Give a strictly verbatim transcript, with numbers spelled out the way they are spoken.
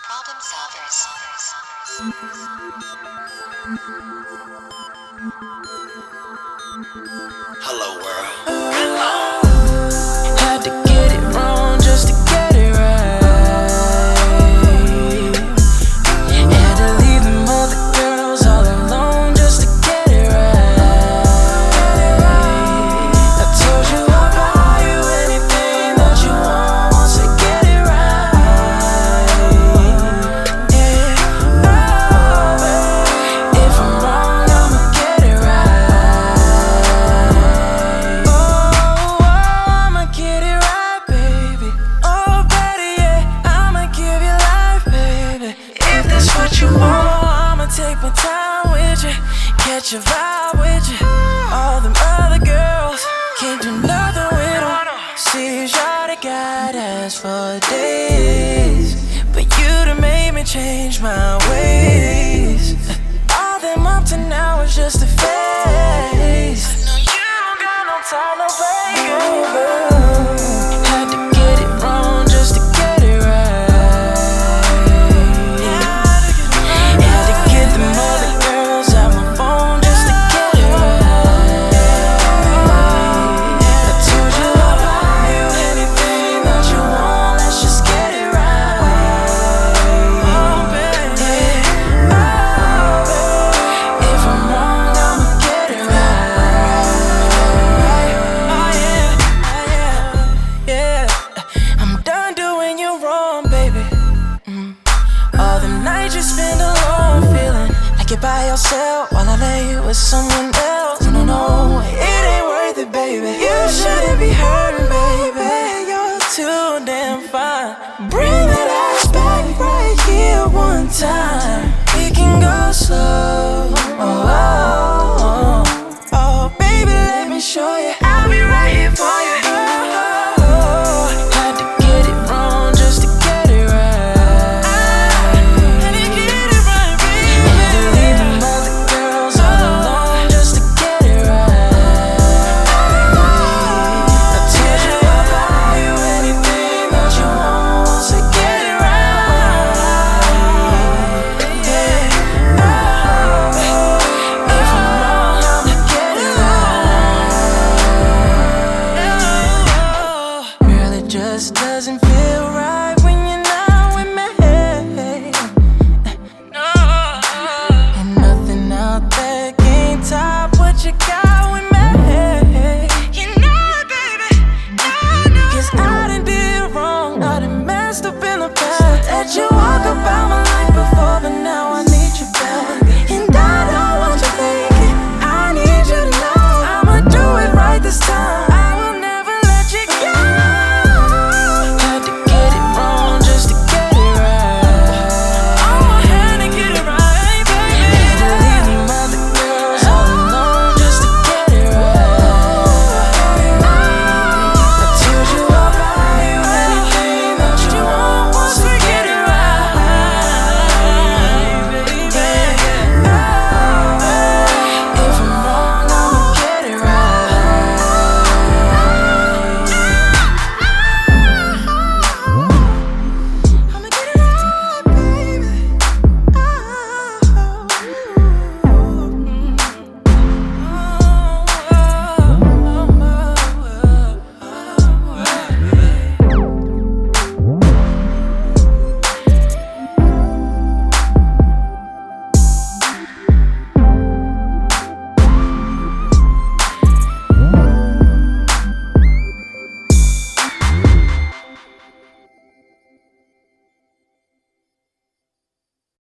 Problem solvers. Hello world. Had to get it wrong just to get it right. Had to leave them other girls all alone just to get it right. I told you I'll buy you anything that you want once I get it right. Yeah, oh, babe, if I'm wrong, I'ma get it right. Oh, I'ma get it right, baby. Oh, better yet, I'ma give you life, baby. If that's what you want, I'ma take my time with you, catch a vibe with you. All them other girls can't do nothing with them. See, shawty got ass for days, but you done made me change my ways. All them up to now is just a phase. I know you don't got no time to play, girl. Had to get it wrong just to get it right. Had to get them other girls out my phone just to get it right. I told you I'll buy you anything that you want. Let's just get it right. Oh, baby. Oh, baby. If I'm wrong, I'ma get it right. Oh, yeah. Oh, yeah. Yeah. I'm done doing you wrong, baby. Mm. All the nights you spend alone, feeling like you're by yourself while I lay with someone else. No, no, no, it ain't worth it, baby. You shouldn't be hurting, baby. You're too damn fine. Bring that ass back right here one time. We can go slow. Oh, oh, oh. Oh, baby, let me show you. I'll be right here for you. Oh, oh, oh. Had to get it wrong just to get it right. Had to get it right, baby. Had to leave them other girls all alone just to get it right. I told you I'll buy you anything that you want once I get it right. Yeah, oh, if I'm wrong, I'ma get it right. Girl, it just doesn't feel right when you're not with me. And nothing out there can top what you got with me. You know it, baby. No, no. 'Cause I done did wrong, I done messed up in the past. Let you